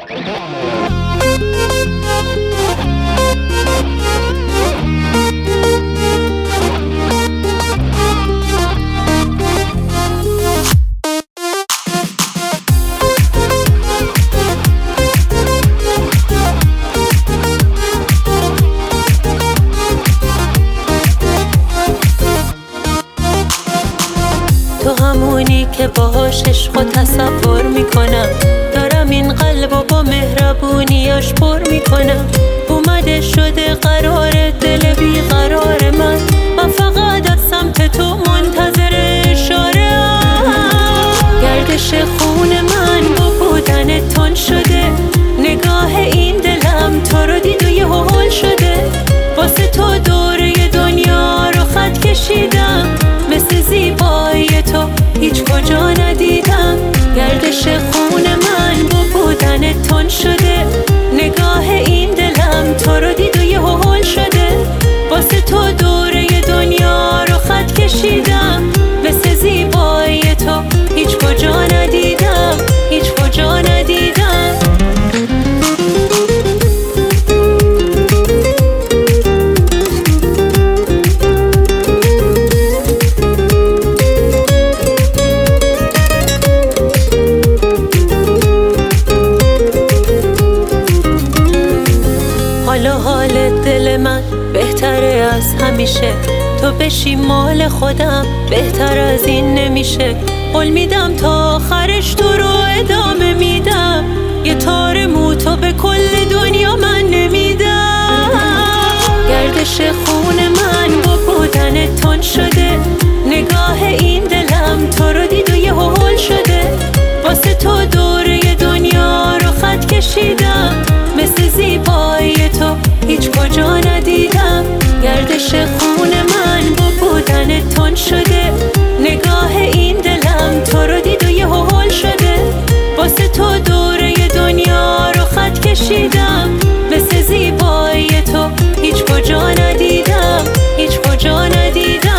تو همونی که باهاش عشق و تصور میکنم، دارم این قلب و با مهربونیاش پر میکنم. اومده شده قرار دل بیقرار من فقط از سمت تو منتظر اشاره. گردش خون من با بودن تون شده، نگاه این دلم تو رو دید و یه هول شده. واسه تو دوره دنیا رو خط کشیدم، مثل زیبایی تو هیچ کجا ندیدم. گردش خون من با بودن تون شده، نگاه این دلم تو رو دید و یه هول شده. واسه تو دوره دنیا رو خط کشیدم، مثل زیبایی تو هیچ کجا ندیدم، هیچ کجا ندیدم. حالا حال دل من بهتره از همیشه، تو بشی مال خودم بهتر از این نمیشه. قول میدم تا آخرش تو رو ادامه میدم، یه تار مو تو به کل دنیا من نمیدم. گردش خون من با بودن تون شده، نگاه این دلم تو رو دید و یه هول شده. واسه تو دوره دنیا رو خط کشیدم، مثل زیبایی تو هیچ کجا ندیدم. گردش خون من با بودن تون شده، نگاه این دلم تو رو دید و یه هول شده. واسه تو دوره دنیا رو خط کشیدم، مثل زیبایی تو هیچ کجا ندیدم، هیچ کجا ندیدم.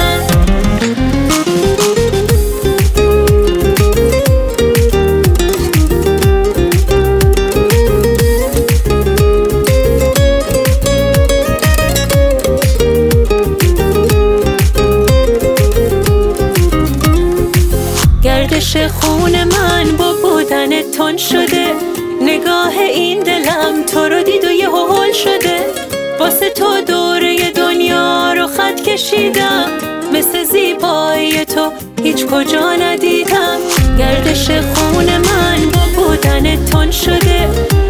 گردش خون من با بودن تون شده، نگاه این دلم تو رو دید و یه هول شده. واسه تو دوره دنیا رو خط کشیدم، مثل زیبایی تو هیچ کجا ندیدم. گردش خون من با بودن تون شده،